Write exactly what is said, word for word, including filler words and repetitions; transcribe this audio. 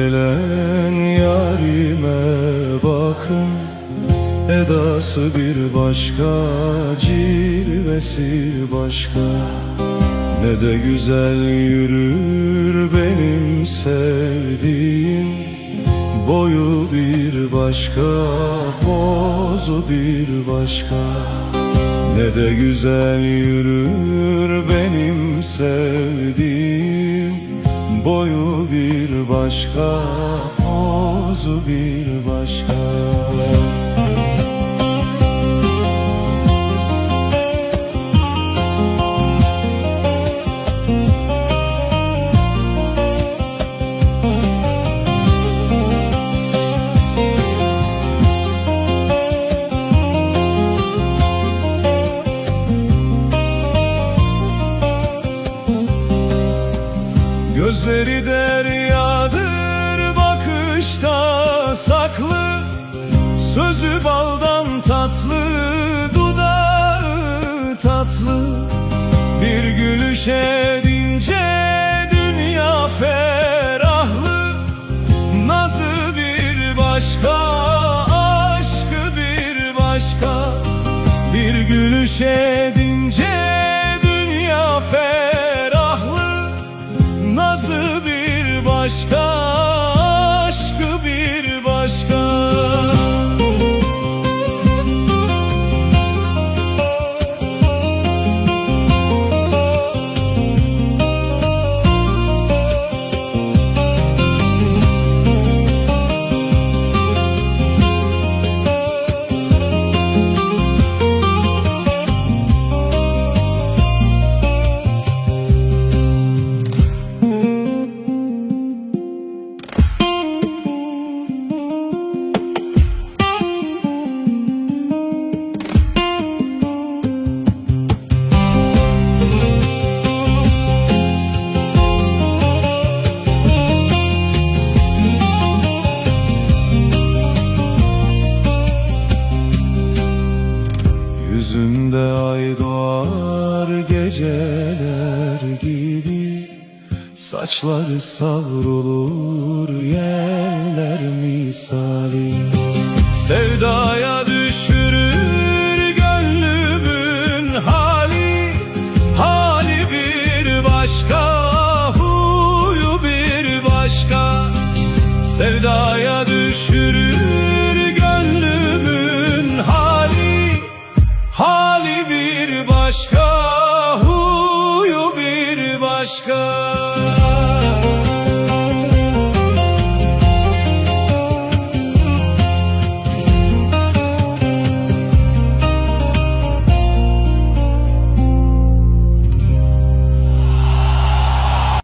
gelen yarime bakın, edası bir başka, cilvesi başka. Ne de güzel yürür benim sevdiğim, boyu bir başka, pozu bir başka. Ne de güzel yürür benim sevdiğim, boyu bir başka, pozu bir başka. Gözleri deryadır, bakışta saklı, sözü baldan tatlı, dudağı tatlı. Bir gülüş edince dünya ferahlı, nazı bir başka, aşkı bir başka. Bir gülüş edince dünya ferahlı, nazı bir başka, aşkı bir başka. Yüzünde ay doğar geceler gibi, saçları savrulur yeller misali. Sevdaya